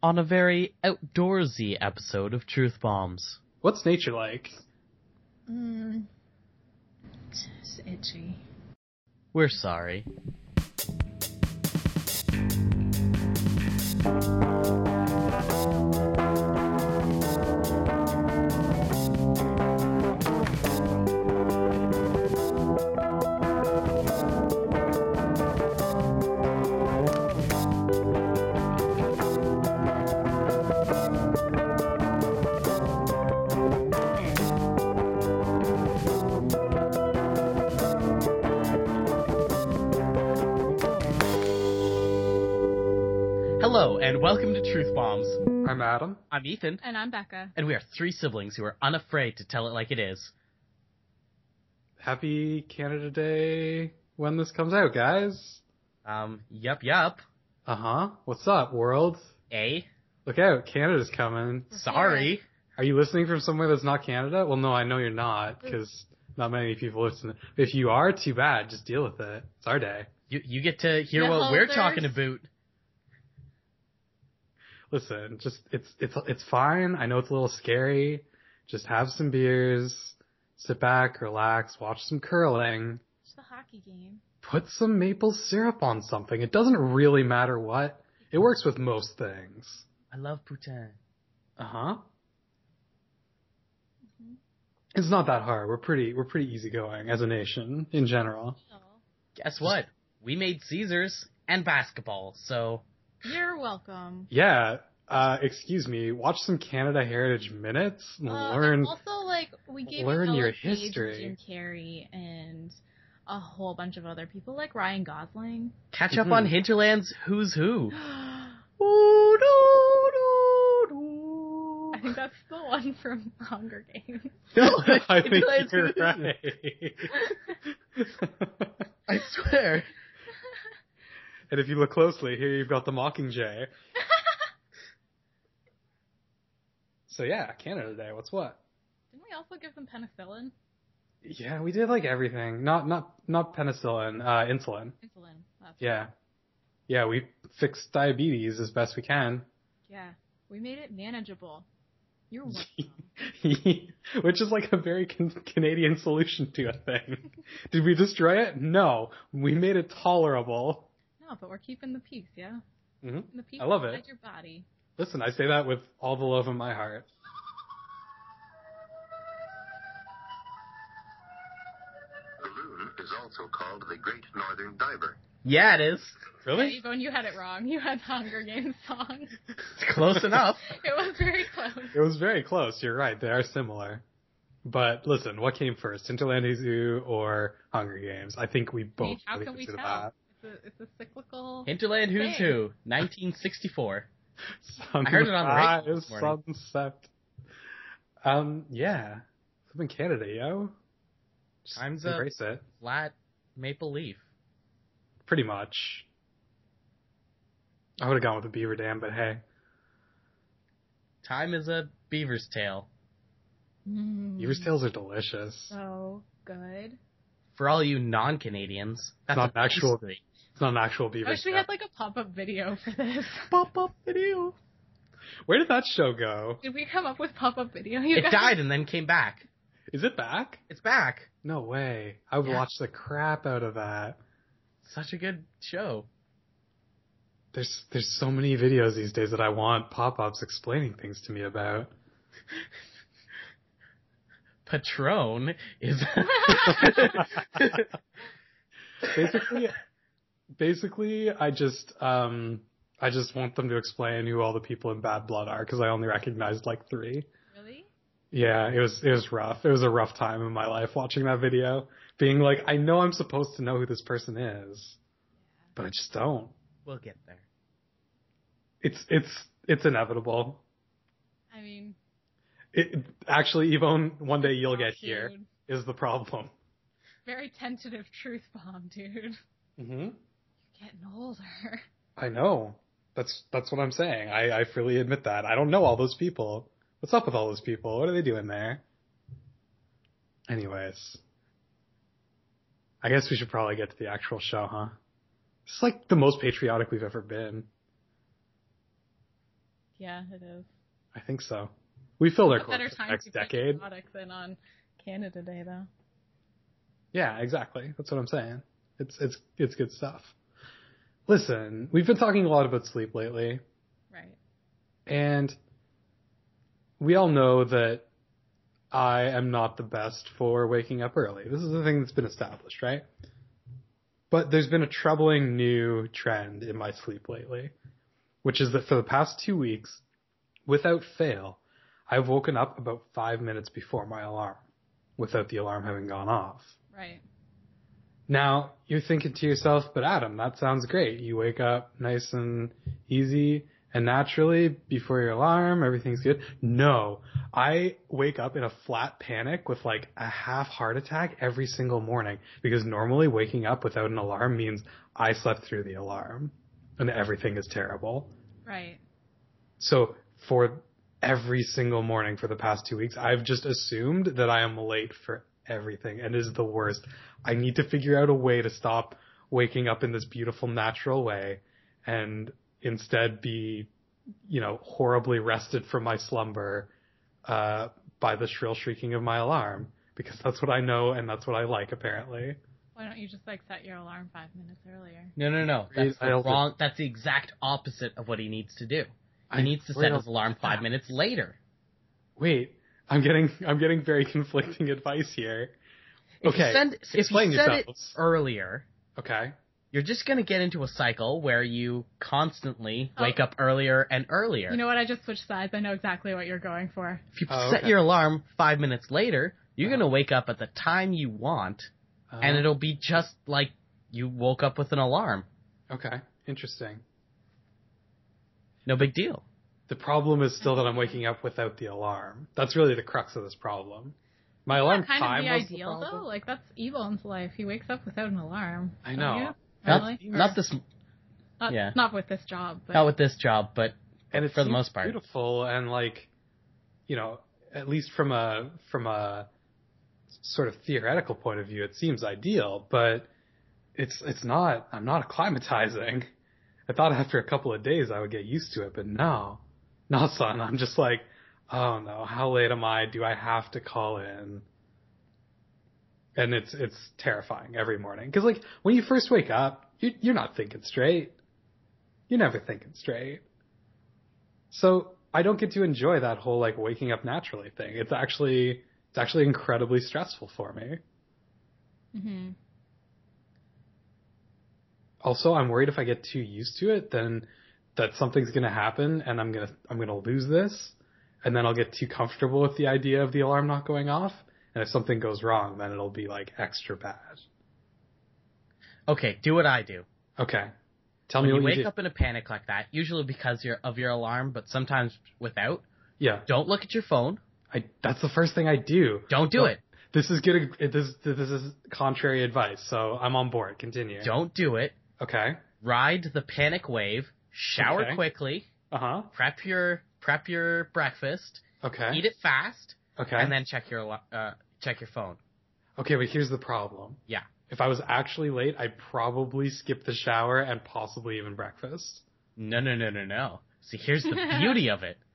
on a very outdoorsy episode of Truth Bombs. What's nature like? It's itchy. We're sorry. Hello, and welcome to Truth Bombs. I'm Adam. I'm Ethan. And I'm Becca. And we are three siblings who are unafraid to tell it like it is. Happy Canada Day when this comes out, guys. Yup. Uh-huh. What's up, world? Look out, Canada's coming. Sorry. Are you listening from somewhere that's not Canada? Well, no, I know you're not, because not many people listen. If you are, too bad. Just deal with it. It's our day. You get to hear what we're talking about. Listen, just it's fine. I know it's a little scary. Just have some beers, sit back, relax, watch some curling. It's the hockey game. Put some maple syrup on something. It doesn't really matter what. It works with most things. I love poutine. Uh-huh. Mm-hmm. It's not that hard. We're pretty easygoing as a nation in general. Oh. Guess what? We made Caesars and basketball, so... You're welcome. Yeah. Excuse me. Watch some Canada Heritage Minutes and learn. And also, we gave learn you your Page, history. Jim Carrey, and a whole bunch of other people, like Ryan Gosling. Catch up on Hinterland's Who's Who. I think that's the one from Hunger Games. No, I think you're right. I swear. And if you look closely, here you've got the Mockingjay. So yeah, Canada Day. What's what? Didn't we also give them penicillin? Yeah, we did everything. Not penicillin, insulin. Insulin. That's Yeah. Yeah, we fixed diabetes as best we can. Yeah, we made it manageable. You're welcome. Which is a very Canadian solution to a thing. Did we destroy it? No. We made it tolerable. No, but we're keeping the peace, yeah? Mm-hmm. The peace I love it. inside your body. Listen, I say that with all the love in my heart. The loon is also called the Great Northern Diver. Yeah, it is. Really? Yeah, Yvonne, you had it wrong. You had the Hunger Games song. It's close enough. It was very close. It was very close. You're right. They are similar. But listen, what came first, Hinterland Zoo or Hunger Games? I think we both. How can we consider tell? that. It's a cyclical. Hinterland Who's thing. Who, 1964. I heard it on the radio this morning. Sunset. Yeah. Live in Canada, yo. Just Time's embrace it. Flat maple leaf. Pretty much. I would have gone with a beaver dam, but hey. Time is a beaver's tail. Beaver's tails are delicious. So good. For all you non-Canadians, that's Not a an actual- pastry. It's not an actual beaver I wish we tail. had a pop-up video for this. Pop-up video. Where did that show go? Did we come up with pop-up video? You It guys? died and then came back. Is it back? It's back. No way. I would Yeah. watch the crap out of that. Such a good show. There's so many videos these days that I want pop-ups explaining things to me about. Patron is... Basically, I just want them to explain who all the people in Bad Blood are, because I only recognized 3. Really? Yeah, it was rough. It was a rough time in my life watching that video. Being I know I'm supposed to know who this person is, but I just don't. We'll get there. It's inevitable. I mean... Actually, Yvonne, one day you'll get dude. here, is the problem. Very tentative truth bomb, dude. Mm-hmm. You're getting older. I know. That's what I'm saying. I freely admit that. I don't know all those people. What's up with all those people? What are they doing there? Anyways. I guess we should probably get to the actual show, huh? It's the most patriotic we've ever been. Yeah, it is. I think so. We filled our A quota better for the time next to pick decade. products than on Canada Day, though. Yeah, exactly. That's what I'm saying. It's good stuff. Listen, we've been talking a lot about sleep lately, Right. and we all know that I am not the best for waking up early. This is the thing that's been established, right? But there's been a troubling new trend in my sleep lately, which is that for the past 2 weeks, without fail, I've woken up about 5 minutes before my alarm, without the alarm having gone off. Right. Now, you're thinking to yourself, but Adam, that sounds great. You wake up nice and easy and naturally before your alarm, everything's good. No, I wake up in a flat panic with like a half heart attack every single morning, because normally waking up without an alarm means I slept through the alarm and everything is terrible. Right. So for every single morning for the past 2 weeks, I've just assumed that I am late for everything, and it is the worst. I need to figure out a way to stop waking up in this beautiful natural way and instead be, horribly rested from my slumber by the shrill shrieking of my alarm, because that's what I know and that's what I like, apparently. Why don't you just set your alarm 5 minutes earlier? No. That's wrong. That's the exact opposite of what he needs to do. He needs to set his alarm 5 minutes later. Wait, I'm getting very conflicting advice here. Okay, if you set it earlier, okay, you're just going to get into a cycle where you constantly wake up earlier and earlier. You know what? I just switched sides. I know exactly what you're going for. If you set your alarm 5 minutes later, you're going to wake up at the time you want, and it'll be just like you woke up with an alarm. Okay, interesting. No big deal. The problem is still that I'm waking up without the alarm. That's really the crux of this problem. My alarm kind time of the was ideal, the problem. though. That's Evelyn's life. He wakes up without an alarm. I know. Really? Not this. Not with this job. But... Not with this job, but and it for the most part, beautiful and at least from a sort of theoretical point of view, it seems ideal. But it's not. I'm not acclimatizing. I thought after a couple of days I would get used to it, but no, son. I'm just like, oh no, how late am I? Do I have to call in? And it's terrifying every morning. Because when you first wake up, you're not thinking straight. You're never thinking straight. So I don't get to enjoy that whole waking up naturally thing. It's actually incredibly stressful for me. Mm-hmm. Also, I'm worried if I get too used to it, then that something's going to happen and I'm going to lose this. And then I'll get too comfortable with the idea of the alarm not going off. And if something goes wrong, then it'll be extra bad. Okay, do what I do. Okay. Tell me what you do. When you wake up in a panic like that, usually because of your alarm, but sometimes without. Yeah. Don't look at your phone. That's the first thing I do. Don't do it. This is contrary advice, so I'm on board. Continue. Don't do it. Okay. Ride the panic wave. Shower quickly. Uh-huh. Prep your breakfast. Okay. Eat it fast. Okay. And then check your phone. Okay, but here's the problem. Yeah. If I was actually late, I'd probably skip the shower and possibly even breakfast. No. See, here's the beauty of it.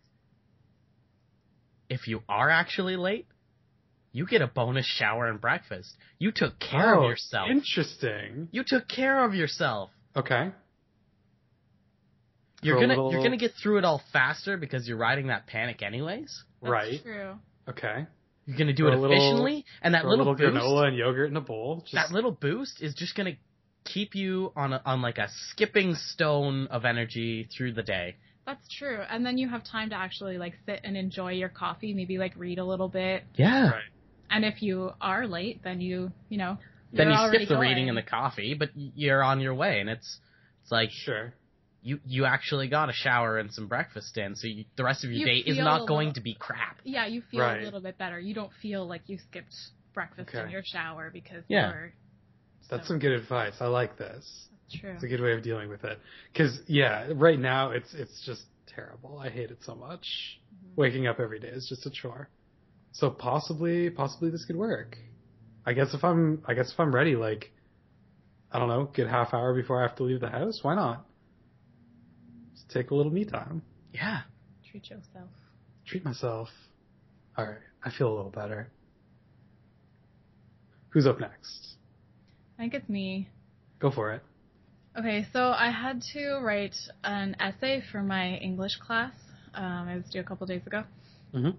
If you are actually late, you get a bonus shower and breakfast. You took care of yourself. Interesting. You took care of yourself. Okay. You're gonna get through it all faster because you're riding that panic anyways. Right. True. Okay. You're gonna do it efficiently, and that little boost, granola and yogurt in a bowl. That little boost is just gonna keep you on a skipping stone of energy through the day. That's true. And then you have time to actually sit and enjoy your coffee, maybe read a little bit. Yeah. Right. And if you are late, then you then you skip the reading and the coffee, but you're on your way, and it's sure. You actually got a shower and some breakfast in, so the rest of your day is not going to be crap. Yeah, you feel a little bit better. You don't feel like you skipped breakfast in your shower because you're... That's some good advice. I like this. That's true. It's a good way of dealing with it. Because, right now it's just terrible. I hate it so much. Mm-hmm. Waking up every day is just a chore. So possibly this could work. I guess if I'm ready, I don't know, good half hour before I have to leave the house, why not? Just take a little me time. Yeah. Treat yourself. Treat myself. All right. I feel a little better. Who's up next? I think it's me. Go for it. Okay, so I had to write an essay for my English class. It was due a couple days ago. Mm-hmm.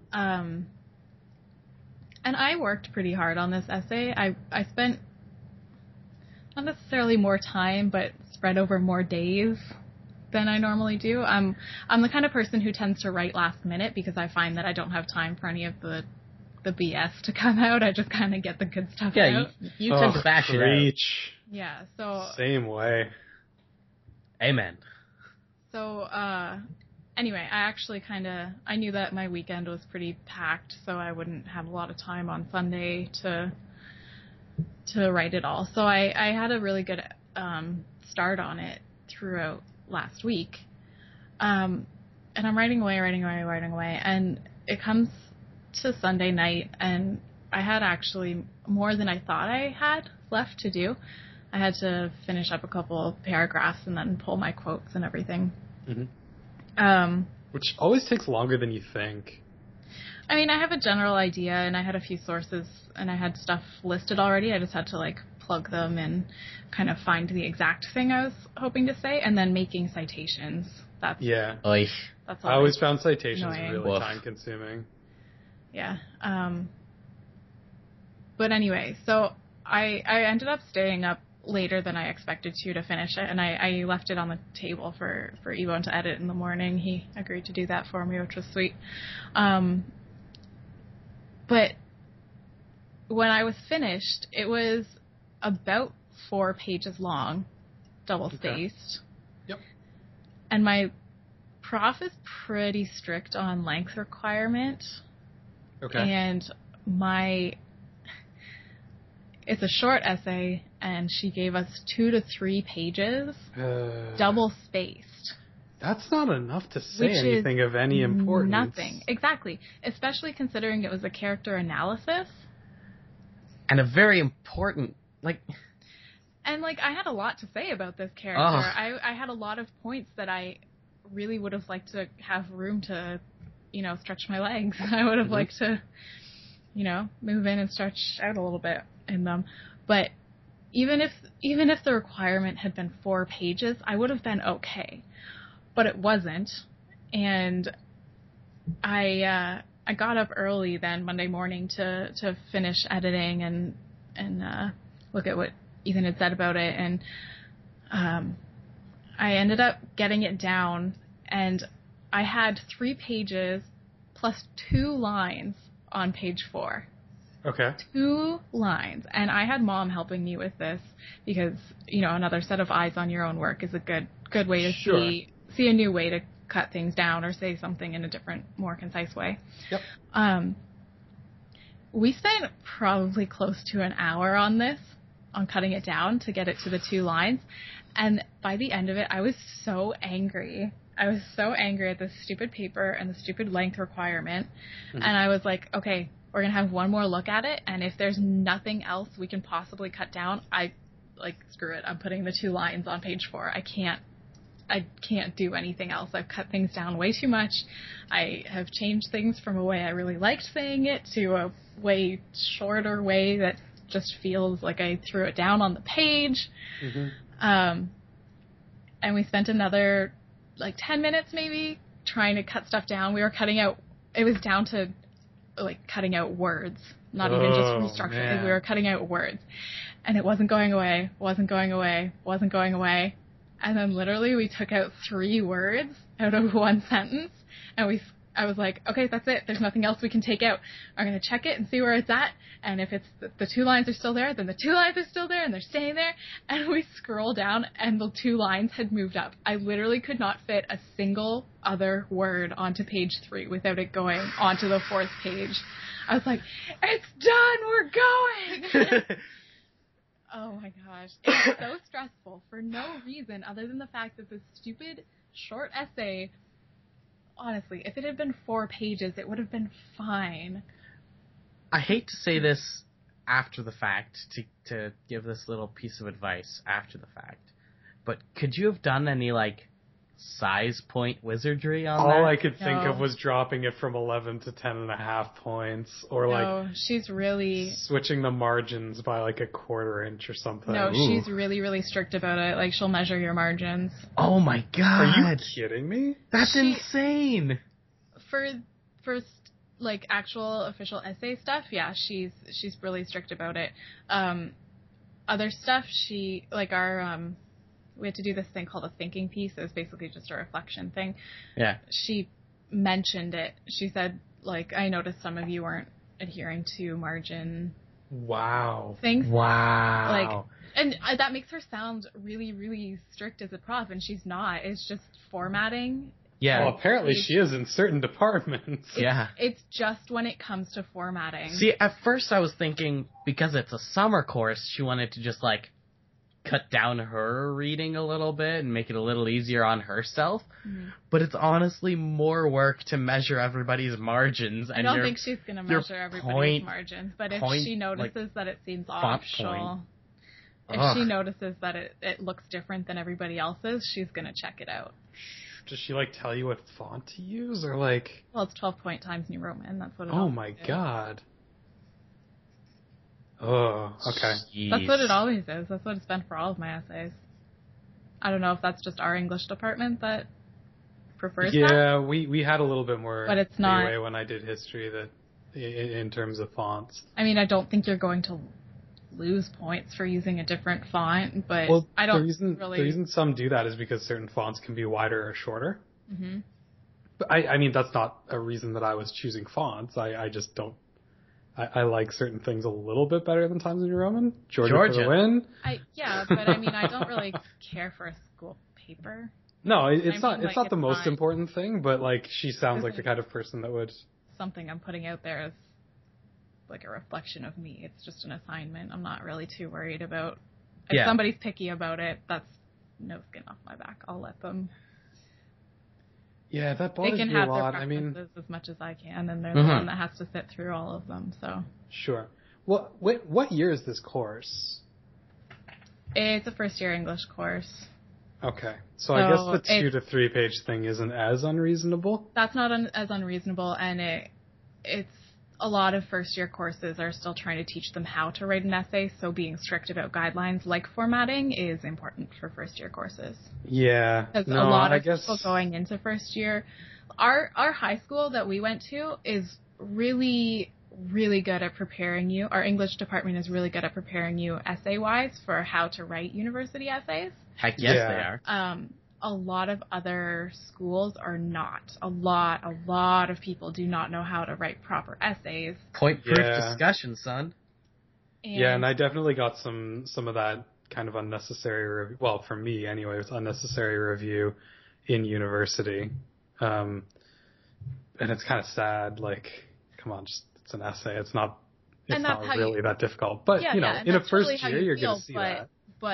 And I worked pretty hard on this essay. I spent not necessarily more time, but spread over more days than I normally do. I'm the kind of person who tends to write last minute because I find that I don't have time for any of the BS to come out. I just kind of get the good stuff out. Yeah, you tend to bash it out. Yeah, so... Same way. Amen. So, anyway, I knew that my weekend was pretty packed, so I wouldn't have a lot of time on Sunday to write it all. So I had a really good start on it throughout last week. And I'm writing away, and it comes to Sunday night, and I had actually more than I thought I had left to do. I had to finish up a couple of paragraphs and then pull my quotes and everything. Mm-hmm. Which always takes longer than you think. I mean, I have a general idea, and I had a few sources, and I had stuff listed already. I just had to, plug them and kind of find the exact thing I was hoping to say, and then making citations. That's Oy. That's I always found citations annoying. really time-consuming. Yeah. But anyway, so I ended up staying up later than I expected to finish it, and I left it on the table for Ebon to edit in the morning. He agreed to do that for me, which was sweet. But when I was finished, it was about 4 pages long, double-spaced. Okay. Yep. And my prof is pretty strict on length requirement. Okay. And it's a short essay, and she gave us 2 to 3 pages, double-spaced. That's not enough to say anything of any importance. Nothing. Exactly. Especially considering it was a character analysis. And a very important, And, I had a lot to say about this character. I had a lot of points that I really would have liked to have room to, stretch my legs. I would have liked to, move in and stretch out a little bit in them. But even if the requirement had been 4 pages, I would have been okay. But it wasn't. And I got up early then Monday morning to finish editing and look at what Ethan had said about it, and I ended up getting it down, and I had 3 pages plus 2 lines on page 4. Okay. 2 lines, and I had Mom helping me with this because another set of eyes on your own work is a good way to see a new way to cut things down or say something in a different, more concise way. Yep. We spent probably close to an hour on this, on cutting it down to get it to the 2 lines. And by the end of it, I was so angry. I was so angry at this stupid paper and the stupid length requirement. Mm-hmm. And I was like, okay, we're going to have one more look at it. And if there's nothing else we can possibly cut down, screw it. I'm putting the 2 lines on page 4. I can't do anything else. I've cut things down way too much. I have changed things from a way I really liked saying it to a way shorter way that just feels like I threw it down on the page. Mm-hmm. And we spent another 10 minutes maybe trying to cut stuff down. We were cutting out, it was down to cutting out words, not even just restructuring. Man. We were cutting out words, and it wasn't going away. And then literally we took out 3 words out of 1 sentence, and I was like, okay, that's it. There's nothing else we can take out. I'm going to check it and see where it's at. And if it's the 2 lines are still there, then the 2 lines are still there and they're staying there. And we scroll down and the 2 lines had moved up. I literally could not fit a single other word onto page 3 without it going onto the 4th page. I was like, it's done. We're going. Oh my gosh. It was so stressful for no reason other than the fact that this stupid short essay, honestly, if it had been 4 pages, it would have been fine. I hate to say this after the fact, to give this little piece of advice after the fact, but could you have done any, size point wizardry on All that. I could think No. of was dropping it from 11 to 10.5 points, or like No, she's really switching the margins by like a quarter inch or something. no, Ooh. she's really strict about it. Like she'll measure your margins. Oh my Are you god. kidding me? That's She- insane. For like actual official essay stuff, yeah, she's really strict about it. Other stuff, she like our we had to do this thing called a thinking piece. It was basically just a reflection thing. Yeah. She mentioned it. She said, like, I noticed some of you weren't adhering to margin Wow. things. Wow. And that makes her sound really strict as a prof, and she's not. It's just formatting. Yeah. Well, apparently she is in certain departments. Yeah. It's just when it comes to formatting. See, at first I was thinking because it's a summer course, she wanted to just like cut down her reading a little bit and make it a little easier on herself. Mhm. But it's honestly more work to measure everybody's margins. And I don't your think she's going to your measure everybody's point- margins, but if point, she notices that it seems off, font she'll... point. If Ugh. she notices that it looks different than everybody else's, she's going to check it out. Does she like tell you what font to use, or like? Well, it's 12 point Times New Roman. That's what it Oh always my is. god. Oh, okay. That's what Jeez. it always is. That's what it's been for all of my essays. I don't know if that's just our English department that prefers that. Yeah, we had a little bit more But it's not- leeway when I did history that in terms of fonts. I mean, I don't think you're going to lose points for using a different font, but Well, I don't the reason really... the reason some do that is because certain fonts can be wider or shorter. hmm But I mean, that's not a reason that I was choosing fonts. I just don't. I like certain things a little bit better than Times New Roman. Georgia for the win. Yeah, but I mean, I don't really care for a school paper. No, it's I not. mean, It's like, not the it's most not- important thing. But like, she sounds This like the is- kind of person that would. Something I'm putting out there is like a reflection of me. It's just an assignment. I'm not really too worried about. If Yeah. somebody's picky about it, that's no skin off my back. I'll let them. Yeah, that They bothers can me a have their lot. I mean, preferences as much as I can, and they're Mhm. the one that has to sit through all of them. So sure. What year is this course? it's a first year English course. Okay, so I guess So the 2 it's- to 3 page thing isn't as unreasonable. That's not as unreasonable, and it's a lot of first year courses are still trying to teach them how to write an essay. So being strict about guidelines like formatting is important for first year courses. Yeah, Because no, a lot I of guess people going into first year, our high school that we went to is really good at preparing you. Our English department is really good at preparing you essay wise for how to write university essays. Heck yes, Yeah. they are. A lot of other schools are not. A lot of people do not know how to write proper essays. Point proof Yeah. discussion, son. Yeah, and I definitely got some of that kind of unnecessary well, for me anyway, it's unnecessary review in university. And it's kind of sad, like, come on, just it's an essay. It's not And that's how really that difficult. But, Yeah, you know, yeah, and in a that's totally first how year you you're feel, going to see that.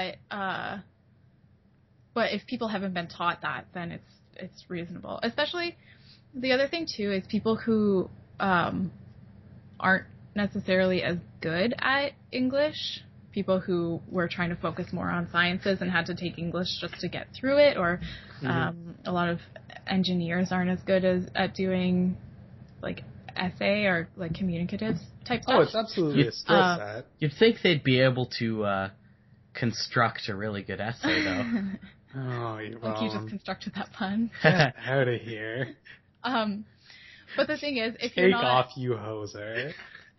But if people haven't been taught that, then it's reasonable. Especially the other thing too is people who aren't necessarily as good at English. People who were trying to focus more on sciences and had to take English just to get through it, or a lot of engineers aren't as good at doing like essay or like communicative type stuff. Oh, it's absolutely a skill set. You'd think they'd be able to construct a really good essay, though. Oh, you Like you just constructed that pun. get out of here. But the thing is, if you're Take not off, you hoser.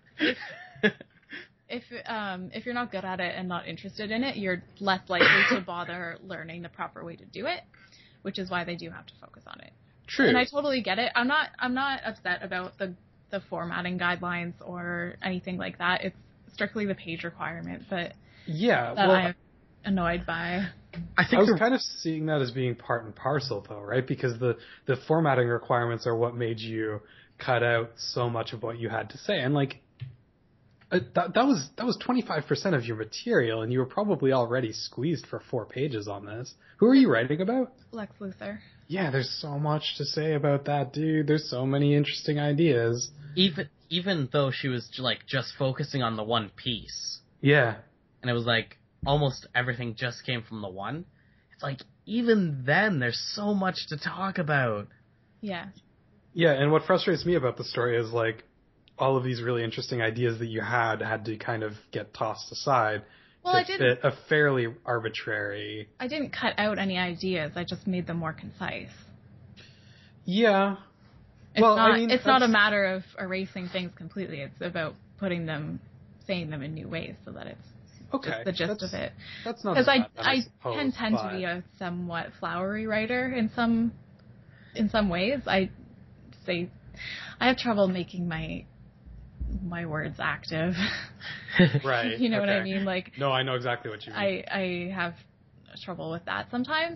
if you're not good at it and not interested in it, you're less likely to bother learning the proper way to do it, which is why they do have to focus on it. True. And I totally get it. I'm not upset about the formatting guidelines or anything like that. It's strictly the page requirement that yeah, that well, I'm annoyed by. I I think was kind of seeing that as being part and parcel, though, right? Because the formatting requirements are what made you cut out so much of what you had to say, and like that was 25% of your material, and you were probably already squeezed for 4 pages on this. Who are you writing about? Lex Luthor. Yeah, there's so much to say about that dude. There's so many interesting ideas. even though she was like just focusing on the one piece, Yeah. and it was like almost everything just came from the one, it's like, even then, there's so much to talk about. Yeah. Yeah, and what frustrates me about the story is, like, all of these really interesting ideas that you had to kind of get tossed aside to fit a fairly arbitrary... I didn't cut out any ideas. I just made them more concise. Yeah. It's not a matter of erasing things completely. It's about saying them in new ways so that it's just the gist of it. That's not because I suppose, tend to be a somewhat flowery writer in some ways. I have trouble making my words active. Right. You know what I mean? Like, no, I know exactly what you mean. I have trouble with that sometimes.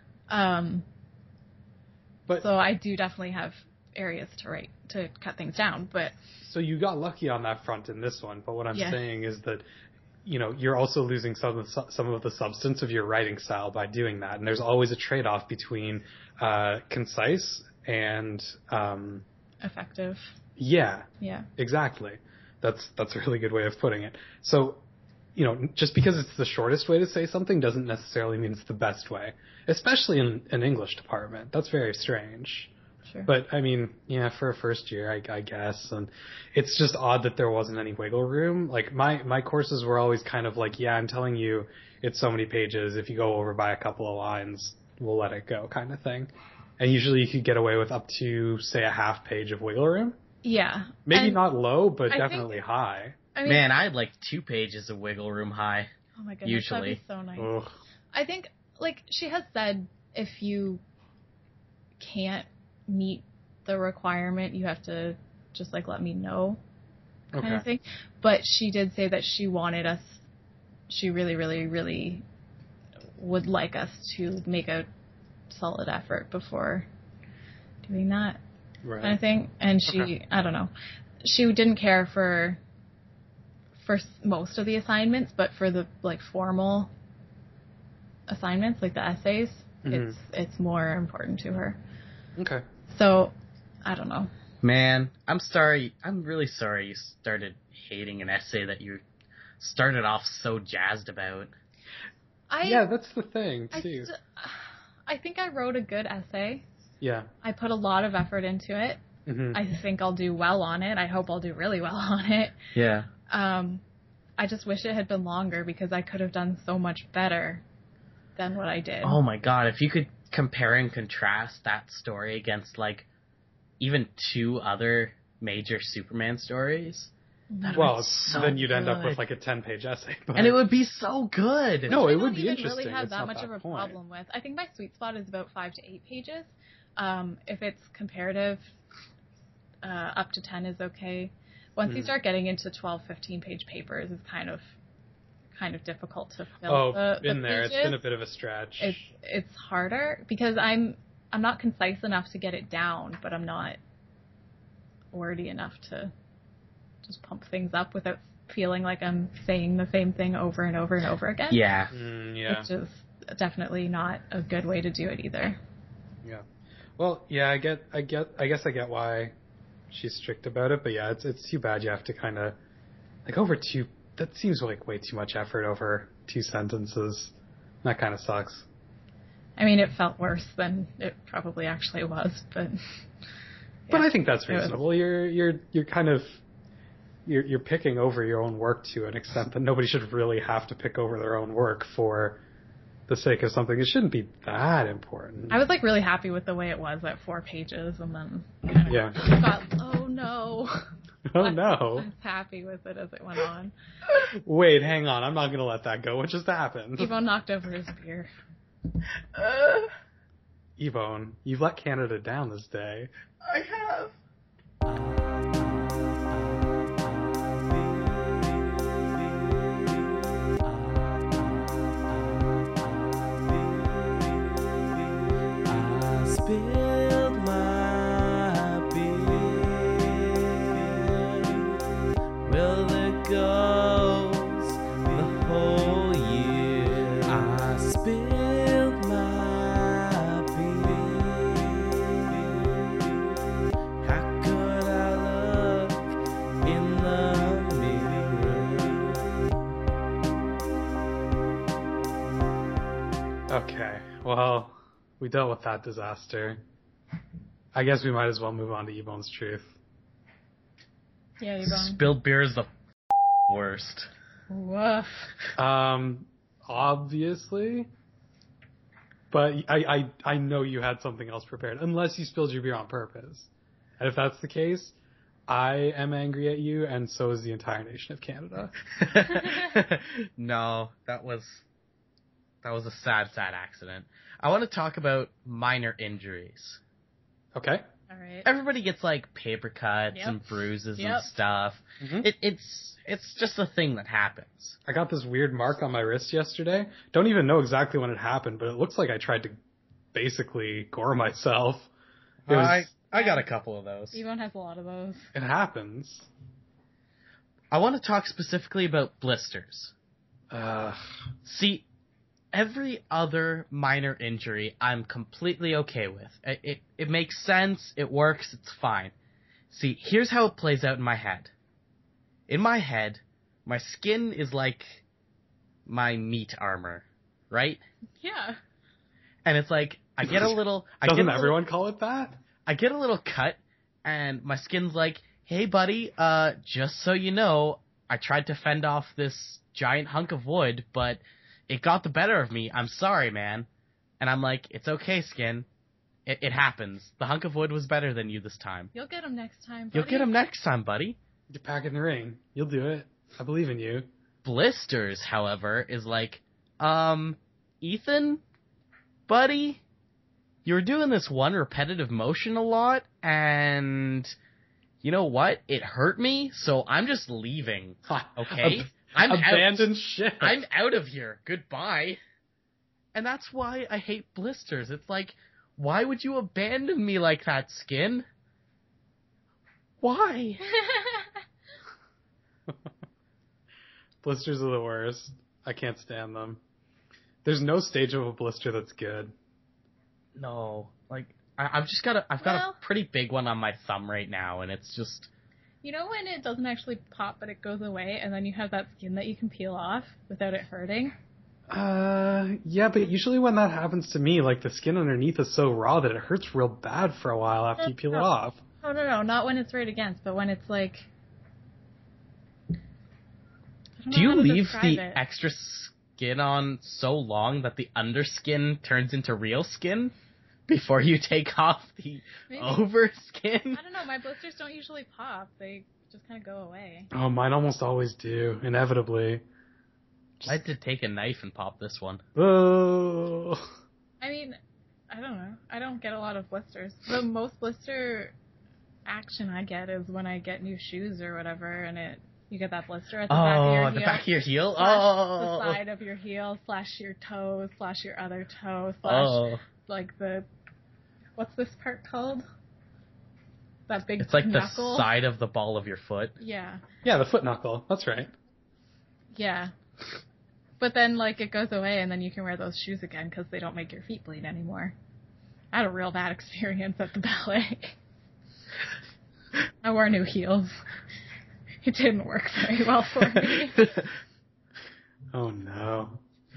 But so I do definitely have areas to cut things down, but so you got lucky on that front in this one. But what I'm saying is that, you know, you're also losing some of the substance of your writing style by doing that, and there's always a trade-off between concise and effective. Yeah. Yeah. Exactly. That's a really good way of putting it. So, you know, just because it's the shortest way to say something doesn't necessarily mean it's the best way, especially in an English department. That's very strange. Sure. But, I mean, yeah, for a first year, I guess. And it's just odd that there wasn't any wiggle room. Like, my courses were always kind of like, yeah, I'm telling you, it's so many pages. If you go over by a couple of lines, we'll let it go kind of thing. And usually you could get away with up to, say, a half page of wiggle room. Yeah. Maybe not low, but definitely high. I mean, man, I had like 2 pages of wiggle room high. Oh my goodness, usually. That'd be so nice. Ugh. I think, like, she has said, if you can't meet the requirement, you have to just, like, let me know, kind of thing. But she did say that she really, really, really would like us to make a solid effort before doing that. Right. Kind of thing. And she, I don't know, she didn't care for most of the assignments, but for the, like, formal assignments, like the essays, it's more important to her. Okay. So, I don't know. Man, I'm sorry. I'm really sorry you started hating an essay that you started off so jazzed about. Yeah, that's the thing, too. I think I wrote a good essay. Yeah. I put a lot of effort into it. Mm-hmm. I think I'll do well on it. I hope I'll do really well on it. Yeah. I just wish it had been longer because I could have done so much better than what I did. Oh my god, if you could compare and contrast that story against, like, even 2 other major Superman stories. Well, so then you'd end up good. with, like, a 10-page essay. But... And it would be so good. No, it I would be don't interesting. Really have it's that not much that of a point. problem with. I think my sweet spot is about 5 to 8 pages. If it's comparative, up to 10 is okay. Once you start getting into 12, 15-page papers, it's kind of difficult to fill the in there. pages. It's been a bit of a stretch. It's harder because I'm not concise enough to get it down, but I'm not wordy enough to just pump things up without feeling like I'm saying the same thing over and over and over again. Yeah. Yeah. It's just definitely not a good way to do it either. Yeah. Well, yeah, I guess I get why she's strict about it, but yeah, it's too bad you have to kind of, like, over 2, that seems like way too much effort over 2 sentences. That kind of sucks. I mean, it felt worse than it probably actually was, but... But I think that's reasonable. You're kind of you're picking over your own work to an extent that nobody should really have to pick over their own work for the sake of something. It shouldn't be that important. I was, like, really happy with the way it was at 4 pages, and then kind of thought, oh no. Oh no. I was happy with it as it went on. Wait, hang on. I'm not going to let that go. What just happened? Yvonne knocked over his beer. Yvonne, you've let Canada down this day. I have. I spilled my beer. Well, it goes the whole year. I spilled my beer. How could I look in the mirror? Okay. Well, we dealt with that disaster. I guess we might as well move on to Ebone's truth. Yeah, you're going. Spilled beer is the worst. Woof. Obviously. But I know you had something else prepared, unless you spilled your beer on purpose. And if that's the case, I am angry at you, and so is the entire nation of Canada. No, that was a sad accident. I want to talk about minor injuries. Okay. All right. Everybody gets like paper cuts Yep. and bruises Yep. and stuff. Mhm. It's just a thing that happens. I got this weird mark on my wrist yesterday. Don't even know exactly when it happened, but it looks like I tried to basically gore myself. I got a couple of those. Ebone has a lot of those. It happens. I want to talk specifically about blisters. Ugh. See, every other minor injury I'm completely okay with. It makes sense, it works, it's fine. See, here's how it plays out in my head. In my head, my skin is like my meat armor, right? Yeah. And it's like, I get a little... Doesn't everyone call it that? I get a little cut, and my skin's like, hey buddy, just so you know, I tried to fend off this giant hunk of wood, but it got the better of me. I'm sorry, man. And I'm like, it's okay, skin. It happens. The hunk of wood was better than you this time. You'll get him next time, buddy. You'll get him next time, buddy. Get back in the ring. You'll do it. I believe in you. Blisters, however, is like, Ethan, buddy, you were doing this one repetitive motion a lot, and you know what? It hurt me, so I'm just leaving. Okay? I'm Abandoned out. ship. I'm out of here. Goodbye. And that's why I hate blisters. It's like, why would you abandon me like that, Skin? Why? Blisters are the worst. I can't stand them. There's no stage of a blister that's good. No. Like, I've got a pretty big one on my thumb right now, and it's just... You know when it doesn't actually pop, but it goes away, and then you have that skin that you can peel off without it hurting? Yeah, but usually when that happens to me, like, the skin underneath is so raw that it hurts real bad for a while after you peel it off. No, not when it's right against, but when it's like... Do you leave the extra skin on so long that the underskin turns into real skin before you take off the over skin? I don't know, my blisters don't usually pop. They just kind of go away. Oh, mine almost always do, inevitably. I had to take a knife and pop this one. Oh. I mean, I don't know. I don't get a lot of blisters. The most blister action I get is when I get new shoes or whatever, and you get that blister at the back of your heel. Oh, the back of your heel? The side of your heel, / your toe, / your other toe, / like the... What's this part called? That big It's like knuckle? the side of the ball of your foot. Yeah. Yeah, the foot knuckle. That's right. Yeah. But then, like, it goes away, and then you can wear those shoes again because they don't make your feet bleed anymore. I had a real bad experience at the ballet. I wore new heels. It didn't work very well for me. Oh, no.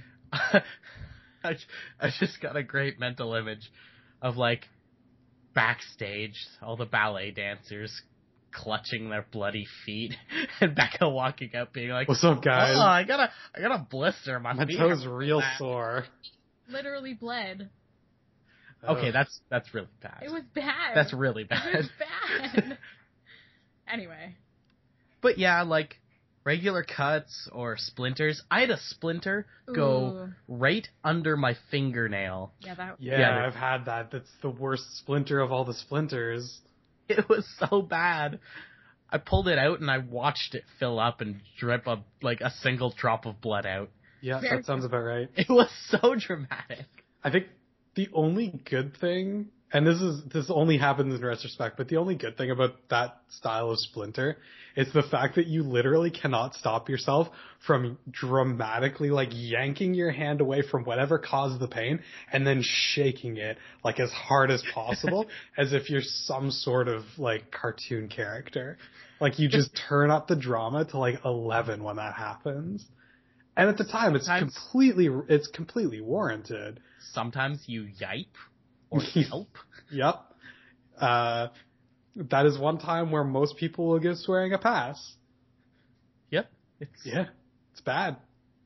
I just got a great mental image of, like, backstage, all the ballet dancers clutching their bloody feet, and Becca walking up being like, "What's up, guys? Oh, I got a blister on my feet. My toe's real sore." Literally bled. Okay, that's really bad. It was bad. That's really bad. It was bad. Anyway. But yeah, like, regular cuts or splinters. I had a splinter go right under my fingernail. Yeah, I've had that. That's the worst splinter of all the splinters. It was so bad. I pulled it out and I watched it fill up and drip a single drop of blood out. Yeah, that sounds about right. It was so dramatic. I think the only good thing, and this only happens in retrospect, but the only good thing about that style of splinter is the fact that you literally cannot stop yourself from dramatically, like, yanking your hand away from whatever caused the pain and then shaking it, like, as hard as possible, as if you're some sort of, like, cartoon character. Like, you just turn up the drama to, like, 11 when that happens. And at the time, it's completely warranted. sometimes you yipe or yelp. Yep. That is one time where most people will give swearing a pass. Yep. It's bad.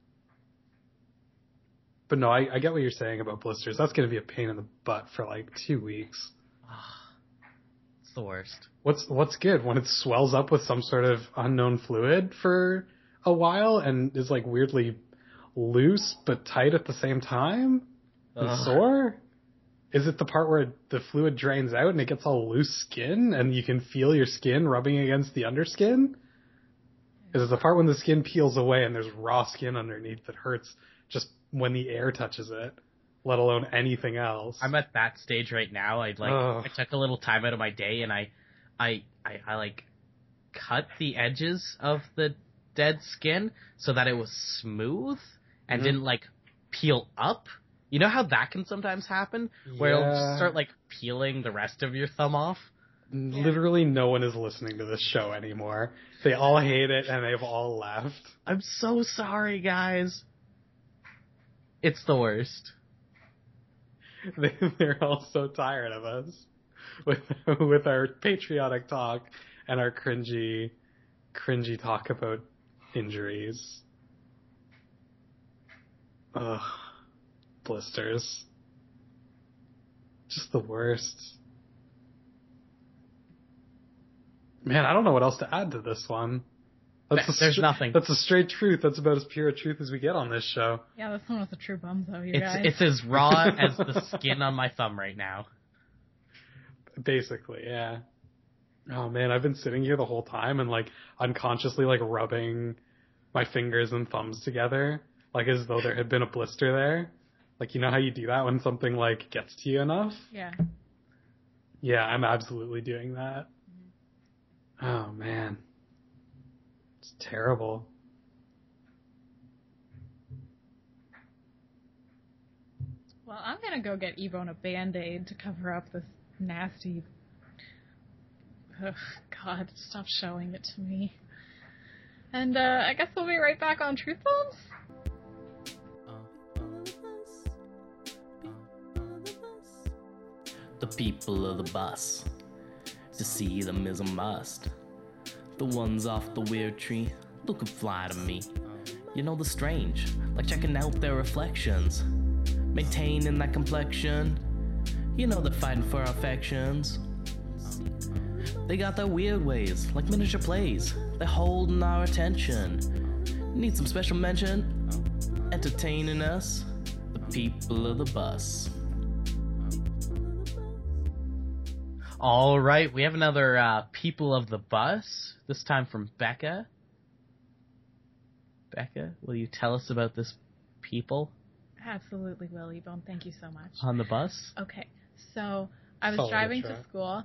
But no, I get what you're saying about blisters. That's going to be a pain in the butt for like 2 weeks. It's the worst. What's good? When it swells up with some sort of unknown fluid for a while and is like weirdly loose but tight at the same time and sore? Is it the part where the fluid drains out and it gets all loose skin and you can feel your skin rubbing against the underskin? Is it the part when the skin peels away and there's raw skin underneath that hurts just when the air touches it, let alone anything else? I'm at that stage right now. I took a little time out of my day and I like cut the edges of the dead skin so that it was smooth and didn't like peel up. You know how that can sometimes happen? Where it'll just start like peeling the rest of your thumb off? Literally no one is listening to this show anymore. They all hate it and they've all left. I'm so sorry, guys. It's the worst. They're all so tired of us with our patriotic talk and our cringy talk about injuries. Ugh. Blisters. Just the worst. Man, I don't know what else to add to this one. There's nothing. That's a straight truth. That's about as pure a truth as we get on this show. Yeah, this one was a true bumzo, you guys. It's as raw as the skin on my thumb right now. Basically, yeah. Oh man, I've been sitting here the whole time and like unconsciously like rubbing my fingers and thumbs together, like as though there had been a blister there. Like, you know how you do that when something like gets to you enough? Yeah. Yeah, I'm absolutely doing that. Oh man. It's terrible. Well, I'm gonna go get Ebone a Band-Aid to cover up this nasty... Ugh, God, stop showing it to me. And, I guess we'll be right back on Truth Bombs? The people of the bus. To see them is a must. The ones off the weird tree looking fly to me. You know the strange, like checking out their reflections. Maintaining that complexion. You know they're fighting for our affections. They got their weird ways, like miniature plays. They're holding our attention. Need some special mention. Entertaining us. The people of the bus. All right, we have another People of the Bus, this time from Becca. Becca, will you tell us about this people Absolutely will, Ebone. Thank you so much. on the bus? Okay, so I was Solid driving intro. to school.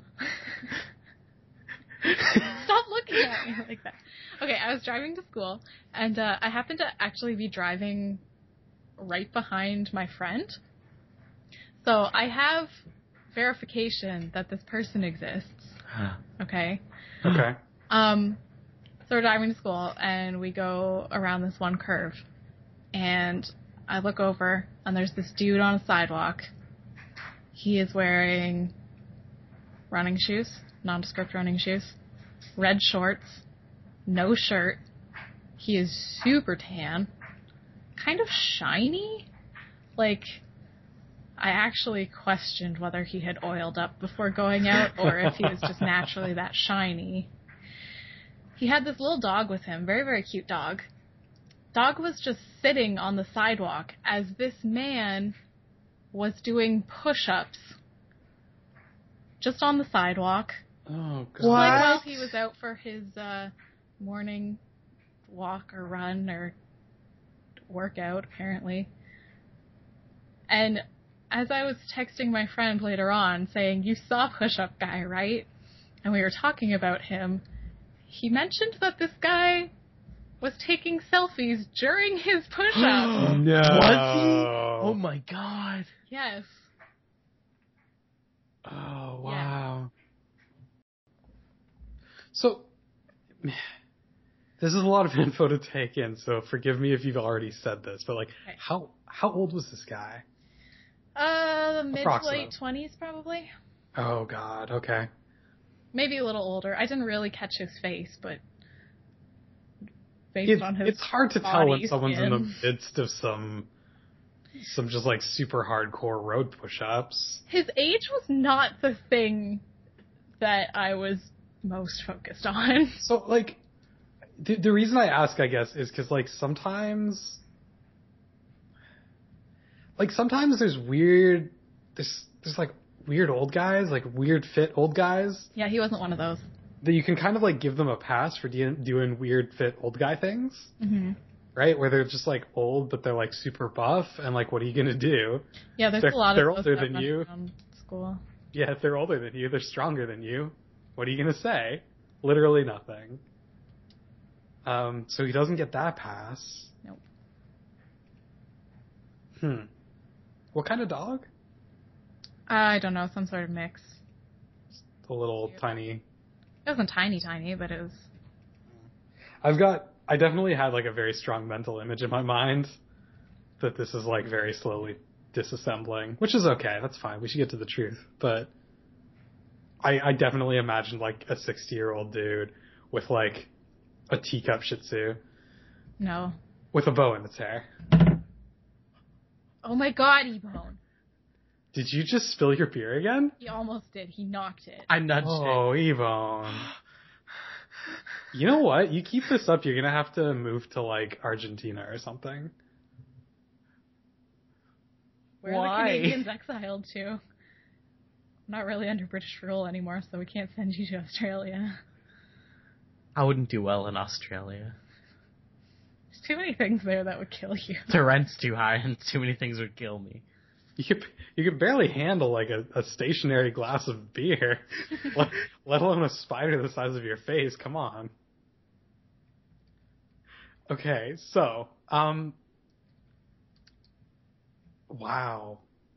Stop looking at me like that. Okay, I was driving to school, and I happened to actually be driving right behind my friend. So I have verification that this person exists. Okay? Okay. So we're driving to school, and we go around this one curve, and I look over, and there's this dude on a sidewalk. He is wearing running shoes, nondescript running shoes, red shorts, no shirt. He is super tan, kind of shiny. Like, I actually questioned whether he had oiled up before going out or if he was just naturally that shiny. He had this little dog with him, very, very cute dog. Dog was just sitting on the sidewalk as this man was doing push-ups just on the sidewalk. Oh, God. Like while he was out for his morning walk or run or workout, apparently. And as I was texting my friend later on saying, you saw Push-Up Guy, right? And we were talking about him, he mentioned that this guy was taking selfies during his push-up. No. Was he? Oh my god. Yes. Oh, wow. So, this is a lot of info to take in, so forgive me if you've already said this, but like, Okay. how old was this guy? Mid to Approximate. late 20s probably. Oh God. Okay. Maybe a little older. I didn't really catch his face, but based on his It's hard to tell when body someone's in the skin. midst of some just like super hardcore road push-ups. His age was not the thing that I was most focused on. So like, the reason I ask, I guess, is because like sometimes there's like weird old guys, like weird fit old guys Yeah, he wasn't one of those. that you can kind of like give them a pass for doing weird fit old guy things, Mm-hmm. right? Where they're just like old, but they're like super buff, and like, what are you gonna do? Yeah, there's They're- a lot they're of those older that than run you. around school. Yeah, if they're older than you, they're stronger than you. What are you gonna say? Literally nothing. So he doesn't get that pass. Nope. What kind of dog? I don't know, some sort of mix. A little tiny. It wasn't tiny, but it was. I definitely had like a very strong mental image in my mind that this is like very slowly disassembling, which is okay. That's fine. We should get to the truth. But I definitely imagined like a 60-year-old dude with like a teacup Shih Tzu No. with a bow in its hair. Oh my god, E-Bone. Did you just spill your beer again? He almost did. He knocked it. I nudged it. Oh, Yvonne. You know what? You keep this up, you're gonna have to move to like Argentina or something. Where Why? are the Canadians exiled to? I'm not really under British rule anymore, so we can't send you to Australia. I wouldn't do well in Australia. There's too many things there that would kill you. The rent's too high and too many things would kill me. You could barely handle like a stationary glass of beer, let alone a spider the size of your face. Come on. Okay, so wow.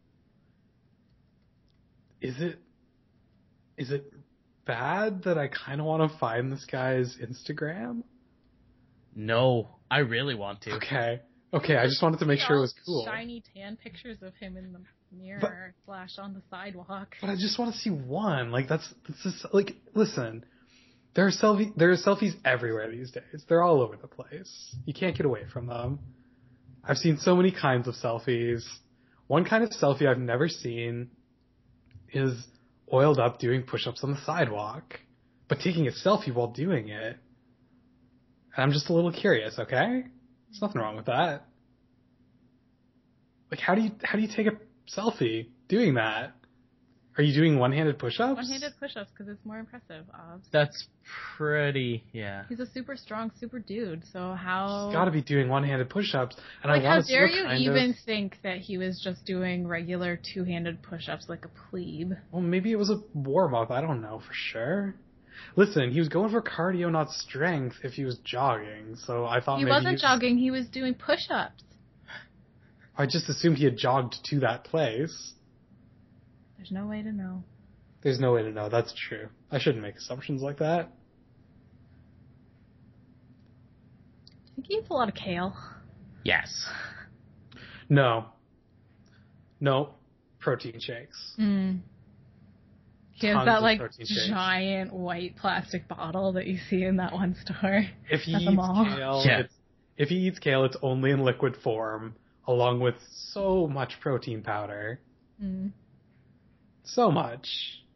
Is it bad that I kind of want to find this guy's Instagram? No, I really want to. Okay, I just wanted to make sure it was cool. Shiny tan pictures of him in the mirror / on the sidewalk. But I just want to see one. Like that's just, like, listen. There are selfies everywhere these days. They're all over the place. You can't get away from them. I've seen so many kinds of selfies. One kind of selfie I've never seen is oiled up doing push-ups on the sidewalk, but taking a selfie while doing it. And I'm just a little curious, okay? There's nothing wrong with that. Like, how do you take a selfie doing that? Are you doing one-handed push-ups? One-handed push-ups because it's more impressive. That's pretty, yeah. He's a super strong, super dude. So how? He's got to be doing one-handed push-ups, and Like, I how want to see dare what you kind even of. think that he was just doing regular two-handed push-ups like a plebe? Well, maybe it was a warm-up. I don't know for sure. Listen, he was going for cardio, not strength. If he was jogging, so I thought He maybe wasn't jogging. He was doing push-ups. I just assumed he had jogged to that place. There's no way to know. There's no way to know. That's true. I shouldn't make assumptions like that. I think he eats a lot of kale. Yes. No. Protein shakes. He has Tons that of like protein shakes. giant white plastic bottle that you see in that one store. If he at the eats mall. kale, Yeah. if he eats kale, it's only in liquid form, along with so much protein powder. Mm. So much.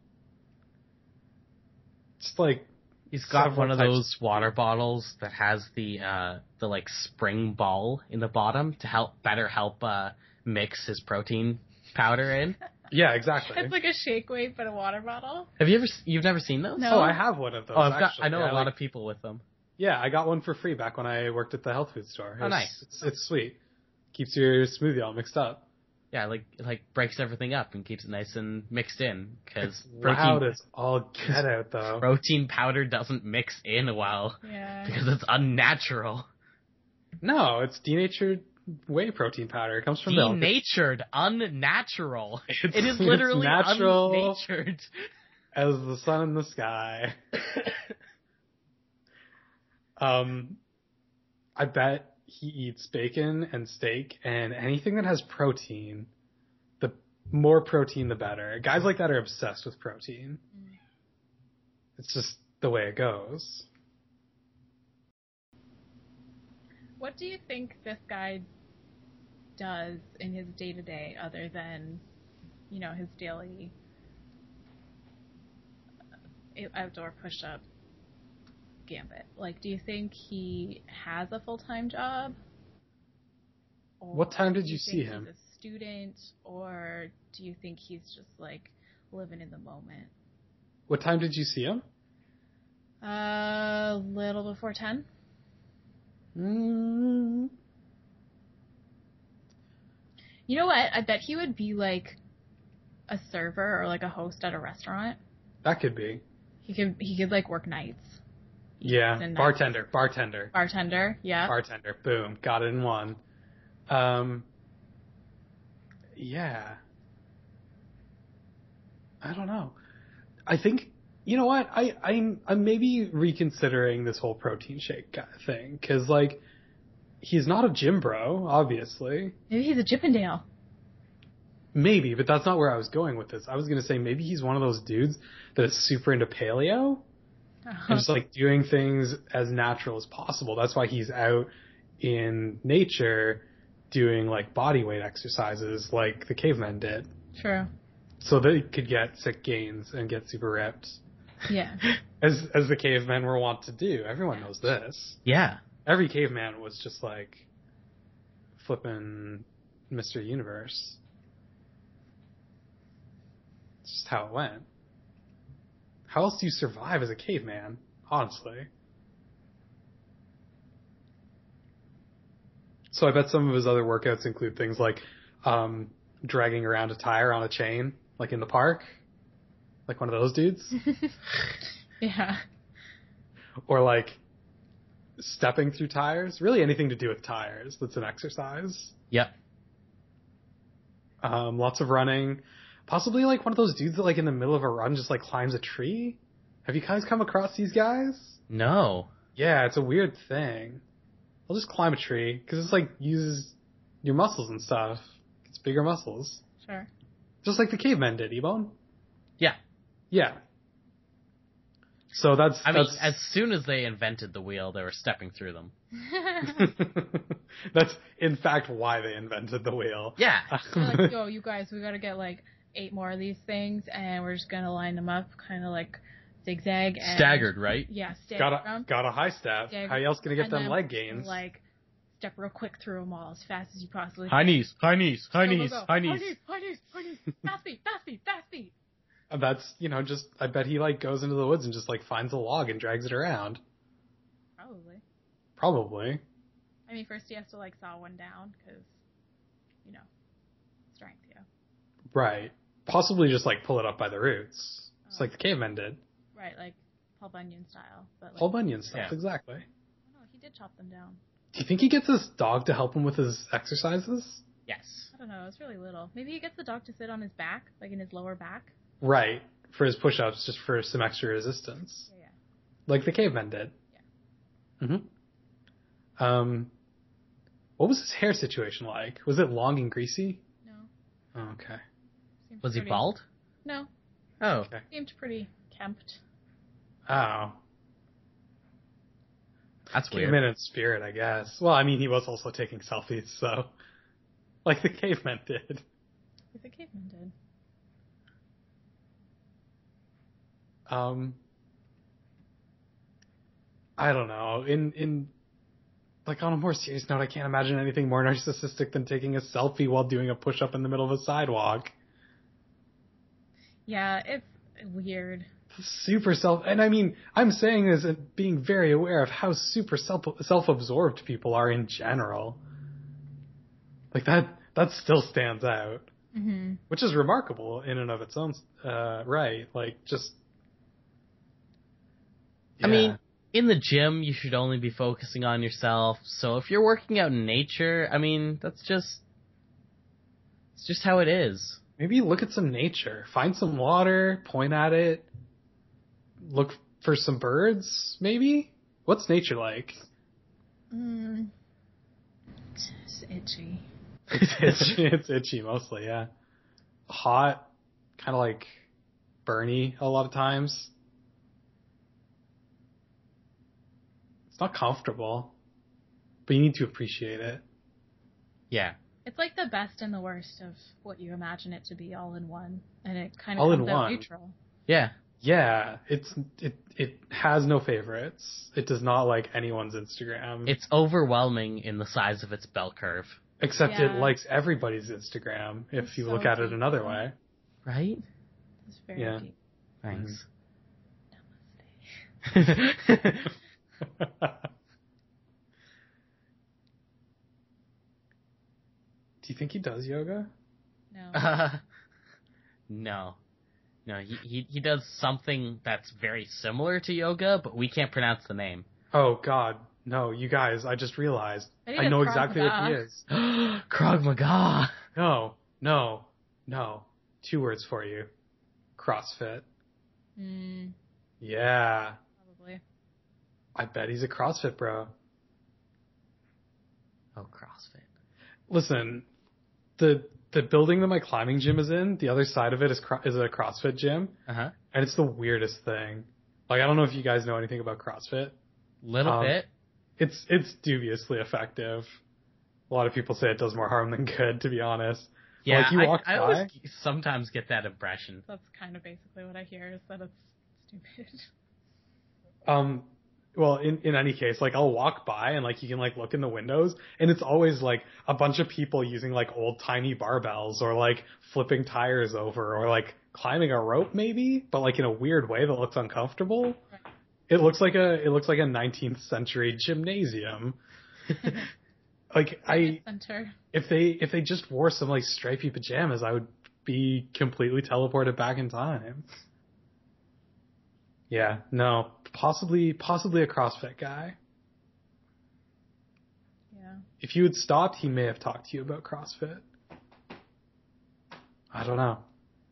Just like He's got several one of types those water bottles that has the like spring ball in the bottom to help mix his protein powder in. Yeah, exactly. It's like a shake weight, but a water bottle. You've never seen those? No. Oh, I have one of those. Oh, actually. I know a lot like- of people with them. Yeah, I got one for free back when I worked at the health food store. Oh, nice. It's sweet. Keeps your smoothie all mixed up. Yeah, like breaks everything up and keeps it nice and mixed in because Loud as all get out, though. protein powder doesn't mix in well Yeah. because it's unnatural. No, it's denatured whey protein powder. It comes from milk. Denatured, unnatural. It's- It is literally it's natural unnatured. as the sun in the sky. I bet he eats bacon and steak and anything that has protein. more protein the better. Guys like that are obsessed with protein. It's just the way it goes. What do you think this guy does in his day-to-day other than, his daily outdoor push-up gambit? Like, do you think he has a full-time job? Or What time did you do see think him? He's a student, or do you think he's just like living in the moment? What time did you see him? A little before 10. You know what? I bet he would be like a server or like a host at a restaurant. That could be. He could like work nights. Yeah, And bartender. Bartender, yeah. Bartender. Boom. Got it in one. Yeah. I don't know. I think, you know what? I'm maybe reconsidering this whole protein shake thing. Cause like, he's not a gym bro, obviously. Maybe he's a Chippendale. Maybe, but that's not where I was going with this. I was going to say maybe he's one of those dudes that is super into paleo. And just like doing things as natural as possible. That's why he's out in nature doing like body weight exercises like the cavemen did. True. So they could get sick gains and get super ripped. Yeah. As the cavemen were wont to do. Everyone knows this. Yeah. Every caveman was just like flipping Mr. Universe. It's just how it went. How else do you survive as a caveman, honestly? So I bet some of his other workouts include things like dragging around a tire on a chain, like in the park. Like one of those dudes. Yeah. Or like stepping through tires. Really anything to do with tires that's an exercise. Yep. Lots of running. Possibly like one of those dudes that like in the middle of a run just like climbs a tree. Have you guys come across these guys? No. Yeah, it's a weird thing. I'll just climb a tree because it's like uses your muscles and stuff. It's bigger muscles. Sure. Just like the cavemen did, Ebone. Yeah. Yeah. So that's... I mean, as soon as they invented the wheel, they were stepping through them. That's in fact why they invented the wheel. Yeah. They're like, yo, you guys, we gotta get like 8 more of these things, and we're just gonna line them up, kind of like zigzag. And, Staggered, right? Yeah, staggered. Got a high step. Staggered. How you else gonna get And them then, leg gains? Like, step real quick through them all as fast as you possibly can. High knees, high knees, high Go, go, knees, go. high knees. High knees. Fast feet, fast feet, fast feet. And that's, just, I bet he like goes into the woods and just like finds a log and drags it around. Probably. Probably. I mean, first he has to like saw one down, because, strength, yeah. Right. Possibly just like pull it up by the roots. It's like the cavemen did. Right, like Paul Bunyan style. But like, Paul Bunyan stuff, Yeah. exactly. no, he did chop them down. Do you think he gets his dog to help him with his exercises? Yes. I don't know, it's really little. Maybe he gets the dog to sit on his back, like in his lower back. Right. For his push-ups, just for some extra resistance. Yeah. Like the cavemen did. Yeah. Mm-hmm. What was his hair situation like? Was it long and greasy? No. Oh, okay. Seemed Was he pretty- bald? No. Oh. Okay. Seemed pretty kempt. Oh. That's Came weird. in spirit, I guess. Well, I mean, he was also taking selfies, so. Like the cavemen did. Like the caveman did. I don't know. In like on a more serious note, I can't imagine anything more narcissistic than taking a selfie while doing a push-up in the middle of a sidewalk. Yeah, it's weird. Super and I mean, I'm saying this and being very aware of how super self-absorbed people are in general. Like that still stands out. Mm-hmm. Which is remarkable in and of its own right. Like, just... I mean, in the gym, you should only be focusing on yourself. So if you're working out in nature, I mean, it's just how it is. Maybe look at some nature. Find some water, point at it. Look for some birds, maybe? What's nature like? It's itchy. It's itchy mostly, yeah. hot, kind of like burny a lot of times. It's not comfortable, but you need to appreciate it. Yeah. It's like the best and the worst of what you imagine it to be all in one, and it kind of All in comes out one. neutral. Yeah. Yeah, it has no favorites. It does not like anyone's Instagram. It's overwhelming in the size of its bell curve. Except Yeah. it likes everybody's Instagram if It's you so look at it deep. another way. Right? It's very Yeah. deep. Thanks. Do you think he does yoga? No. No. No, he does something that's very similar to yoga, but we can't pronounce the name. Oh God, no! You guys, I just realized. I think I it's know Krav exactly what he Maga. is. Krav Maga. No. 2 words for you. CrossFit. Mm, Yeah, probably. I bet he's a CrossFit bro. Oh, CrossFit. Listen, the building that my climbing gym is in, the other side of it is a CrossFit gym, Uh-huh. and it's the weirdest thing. Like, I don't know if you guys know anything about CrossFit. Little bit. It's dubiously effective. A lot of people say it does more harm than good, to be honest. But, Yeah, like, you walk I by, always sometimes get that impression. That's kind of basically what I hear, is that it's stupid. well, in any case, like, I'll walk by and, like, you can, like, look in the windows, and it's always, like, a bunch of people using, like, old-timey barbells, or, like, flipping tires over, or, like, climbing a rope, maybe, but, like, in a weird way that looks uncomfortable. Right. It looks like a 19th century gymnasium. Like, Fitness center. if they just wore some, like, stripy pajamas, I would be completely teleported back in time. Yeah, no, possibly a CrossFit guy. Yeah. If you had stopped, he may have talked to you about CrossFit. I don't know.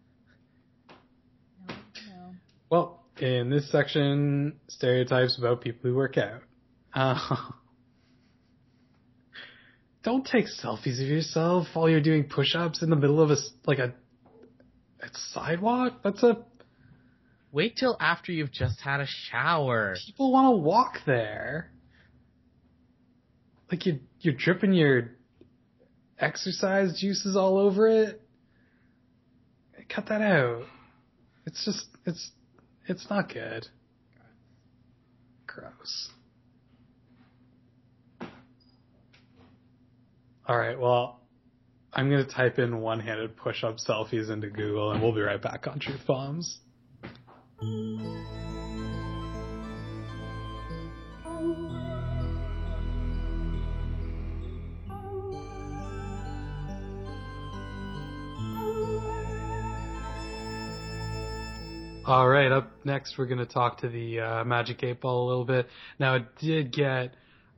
No. Well, in this section, stereotypes about people who work out. Don't take selfies of yourself while you're doing push-ups in the middle of a sidewalk. Wait till after you've just had a shower. People want to walk there. Like, you're dripping your exercise juices all over it. Cut that out. It's not good. Gross. Alright, well, I'm going to type in one-handed push-up selfies into Google, and we'll be right back on Truth Bombs. Alright, up next we're going to talk to the Magic 8 Ball a little bit. Now, it did get,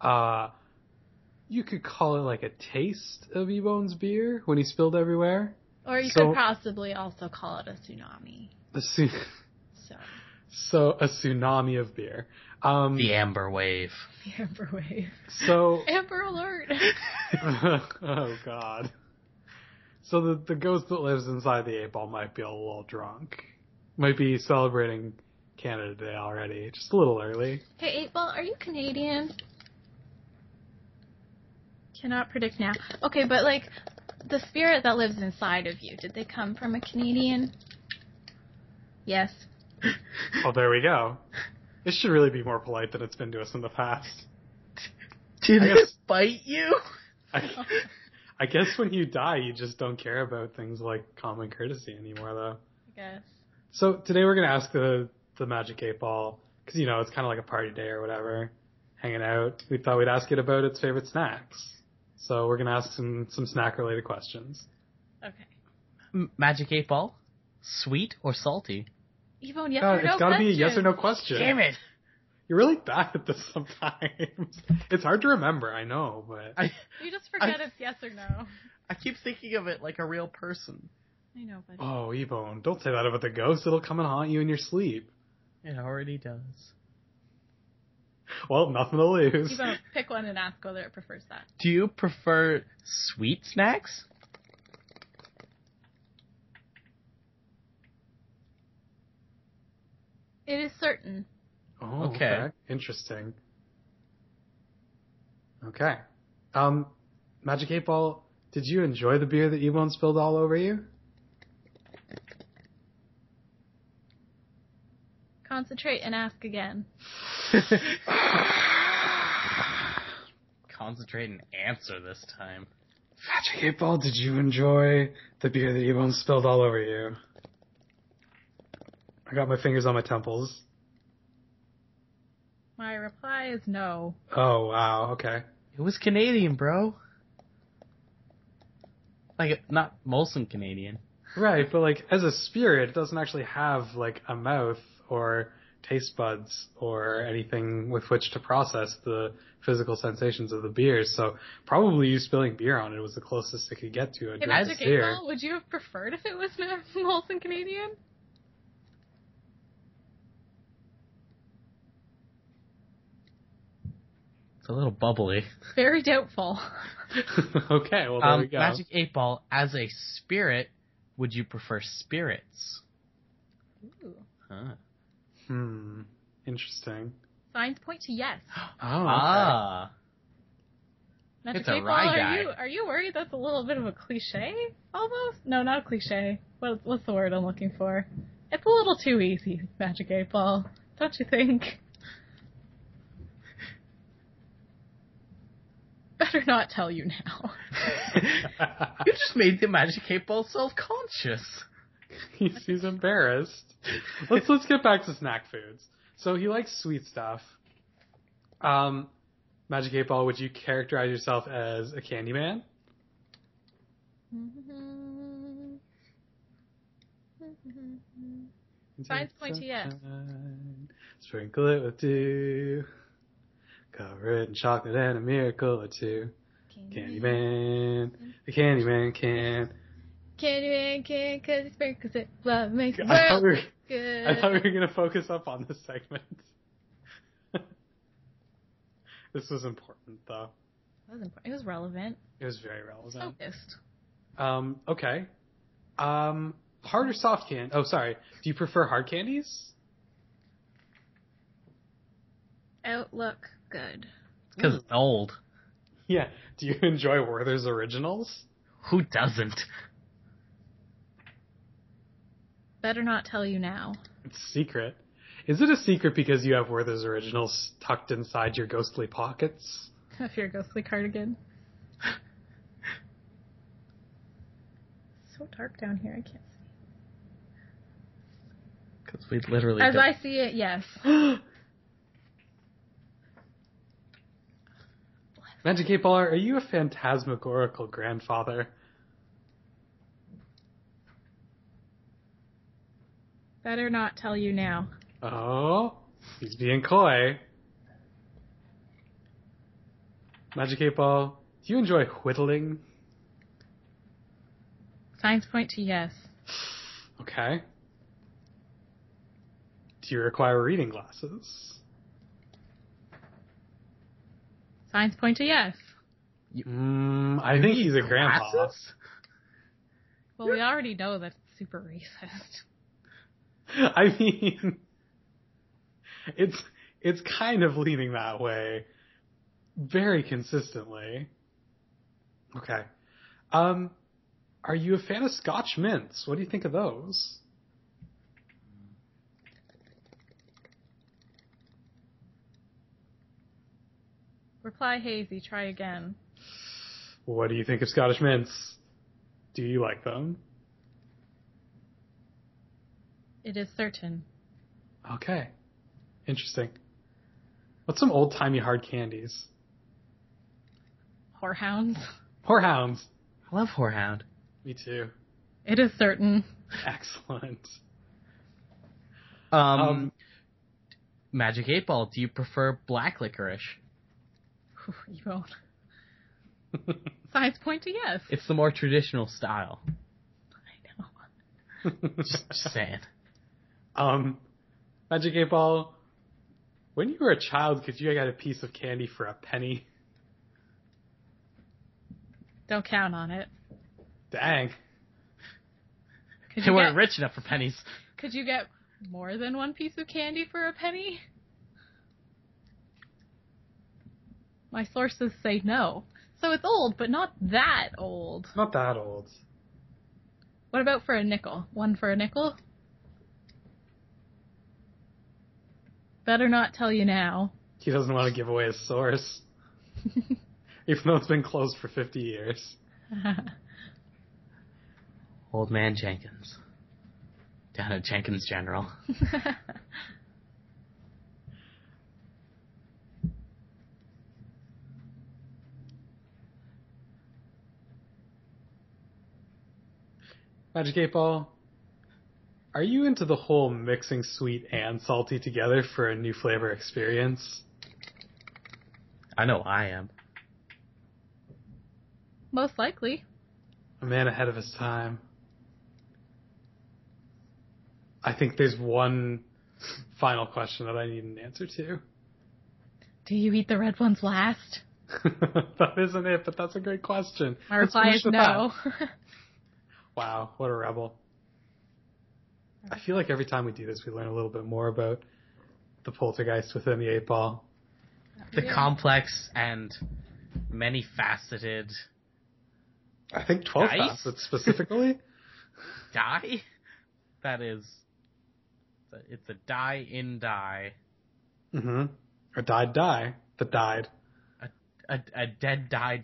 you could call it like a taste of E-Bone's beer when he spilled everywhere. Or you So- could possibly also call it a tsunami. So, So, a tsunami of beer. The Amber Wave. the Amber Wave. So, Amber Alert! oh god. So the ghost that lives inside the 8 Ball might be a little drunk. Might be celebrating Canada Day already. Just a little early. Hey, 8 Ball, are you Canadian? Cannot predict now. Okay, but like, the spirit that lives inside of you, did they come from a Canadian? Yes. Oh, there we go. It should really be more polite than it's been to us in the past. Did I it guess- bite you? I guess when you die, you just don't care about things like common courtesy anymore, though. I guess. So today we're going to ask the Magic 8 Ball, because, you know, it's kind of like a party day or whatever, hanging out. We thought we'd ask it about its favorite snacks. So we're going to ask some snack-related questions. Okay. Magic 8 Ball? Sweet or salty? Yvonne, yes God, or no it's got to be a yes or question. no question. Damn it! You're really bad at this sometimes. It's hard to remember, I know, but... You just forget it's yes or no. I keep thinking of it like a real person. I know, but Oh, Ebone, don't say that about the ghost. It'll come and haunt you in your sleep. It already does. Well, nothing to lose. Yvonne, pick one and ask whether it prefers that. Do you prefer sweet snacks It is certain. Oh, Okay. Interesting. Okay. Magic 8 Ball, did you enjoy the beer that Ebone spilled all over you? Concentrate and ask again. Concentrate and answer this time. Magic 8 Ball, did you enjoy the beer that Ebone spilled all over you? I got my fingers on my temples. My reply is no. Oh, wow, okay. It was Canadian, bro. Like, not Molson Canadian. Right, but like, as a spirit, it doesn't actually have like a mouth or taste buds or anything with which to process the physical sensations of the beer, so probably you spilling beer on it was the closest it could get to a Hey, drink Magic of beer. 8 Ball, would you have preferred if it was Molson Canadian? It's a little bubbly. Very doubtful. Okay, well there we go. Magic 8 Ball, as a spirit, would you prefer spirits? Ooh. Huh. Interesting. Signs point to yes. Oh, okay. Ah. Magic It's a 8 Ball, rye guy. are you worried that's a little bit of a cliche? Almost? No, not a cliche. What's the word I'm looking for? It's a little too easy, Magic 8 Ball. Don't you think? Better not tell you now. You just made the Magic 8 Ball self-conscious. He's embarrassed. Let's get back to snack foods. So he likes sweet stuff. Magic 8 Ball, would you characterize yourself as a candy man? Signs point to yes. Sprinkle it with dew. Cover it in chocolate and a miracle or two. Candyman. The Candyman can. Candyman can, 'cause it sprinkles it. Love makes the I thought world we good. were going to focus up on this segment. This was important, though. It was relevant. It was very relevant. Focused. Okay. Hard or soft candy? Oh, sorry. Do you prefer hard candies? Outlook good. Because it's old. Yeah. Do you enjoy Werther's Originals? Who doesn't? Better not tell you now. It's secret. Is it a secret because you have Werther's Originals tucked inside your ghostly pockets? If you're a ghostly cardigan. So dark down here, I can't see. Because we literally As don't. I see it, yes. Magic 8 Ball, are you a phantasmagorical grandfather? Better not tell you now. Oh, he's being coy. Magic 8 Ball, do you enjoy whittling? Signs point to yes. Okay. Do you require reading glasses? Signs point to yes. I think he's a grandpa. Glasses? Well, we already know that it's super racist. I mean, it's kind of leaning that way very consistently. Okay. Are you a fan of Scotch mints? What do you think of those? Reply hazy, try again. What do you think of Scottish mints? Do you like them? It is certain. Okay. Interesting. What's some old-timey hard candies? Whorehounds. Whorehounds. I love Whorehound. Me too. It is certain. Excellent. Magic 8 Ball, do you prefer black licorice? You won't. Signs point to yes. It's the more traditional style. I know. Just saying. Magic 8 Ball, when you were a child, could you get a piece of candy for a penny? Don't count on it. Dang. Could They you weren't get, rich enough for pennies. could you get more than one piece of candy for a penny? My sources say no. So it's old, but not that old. Not that old. What about for a nickel? One for a nickel? Better not tell you now. He doesn't want to give away his source. Even though it's been closed for 50 years. Old Man Jenkins. Down at Jenkins General. Magic 8 Ball, are you into the whole mixing sweet and salty together for a new flavor experience? I know I am. Most likely. A man ahead of his time. I think there's one final question that I need an answer to. Do you eat the red ones last? That isn't it, but that's a great question. My Let's reply finish is with no. that. Wow, what a rebel. I feel like every time we do this, we learn a little bit more about the poltergeist within the 8 Ball. The complex and many-faceted I think 12 Dice? facets specifically. die? That is... It's a die in die. Mm-hmm. A died die that died. A dead die.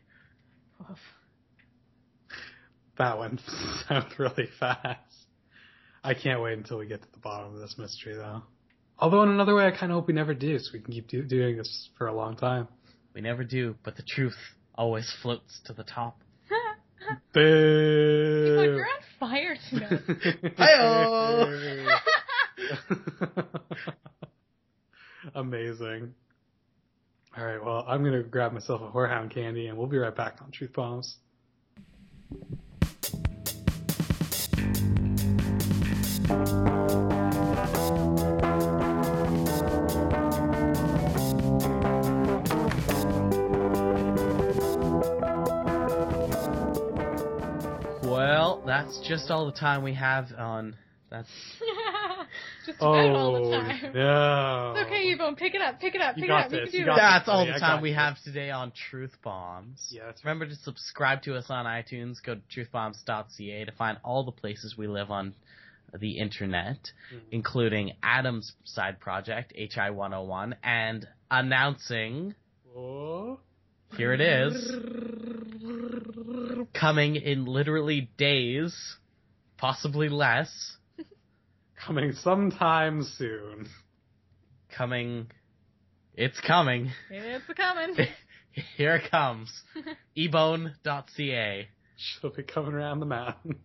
That one sounds really fast. I can't wait until we get to the bottom of this mystery, though. Although in another way, I kind of hope we never do, so we can keep doing this for a long time. We never do, but the truth always floats to the top. Boo! Look, you're on fire tonight. Hi-oh! Amazing. All right, well, I'm going to grab myself a Whorehound candy, and we'll be right back on Truth Bombs. Well, that's just all the time we have on... That's... Just about all the time. No. It's okay, Yvonne. Pick it up. You Pick got it up. this. You You can do got it. this. That's all buddy, the I time got we this. have today on Truth Bombs. Yeah, that's right. Remember to subscribe to us on iTunes. Go to truthbombs.ca to find all the places we live on the internet, including Adam's side project, HI101, and announcing, Oh. here it is, coming in literally days, possibly less, Coming sometime soon. It's coming. It's coming. Here it comes. ebone.ca. She'll be coming around the mountain.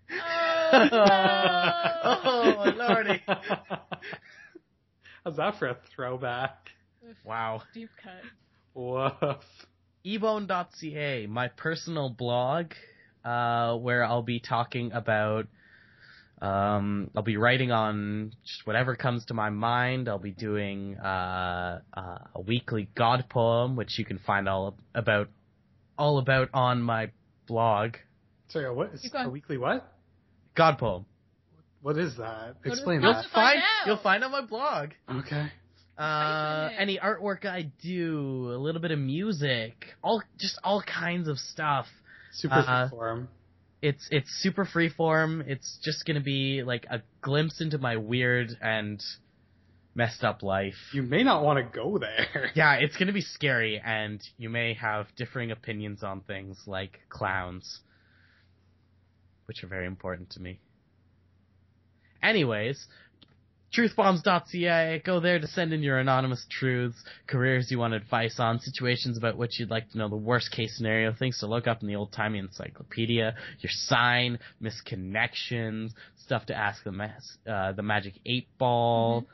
Oh, lordy. How's that for a throwback? Wow. Deep cut. Woof. ebone.ca, my personal blog, where I'll be talking about, I'll be writing on just whatever comes to my mind. I'll be doing a weekly God poem, which you can find all about on my blog. Sorry, what is Keep going. a weekly what? God poem. What is that? Explain You'll that. find out. You'll find on my blog. Okay. Type in it. Any artwork I do, a little bit of music, all kinds of stuff. Super forum. It's super freeform. It's just gonna be like a glimpse into my weird and messed up life. You may not want to go there. Yeah, it's gonna be scary, and you may have differing opinions on things like clowns, which are very important to me. Anyways, truthbombs.ca, go there to send in your anonymous truths, careers you want advice on, situations about which you'd like to know the worst case scenario, things to look up in the old-timey encyclopedia, your sign, misconnections, stuff to ask the Magic 8 Ball,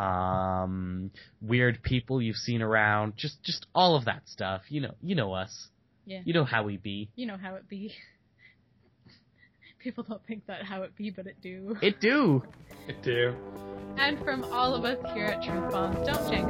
weird people you've seen around, just all of that stuff. You know us. Yeah. You know how we be. You know how it be. People don't think that how it be, but it do. It do. I do. And from all of us here at Truth Bombs, don't jinx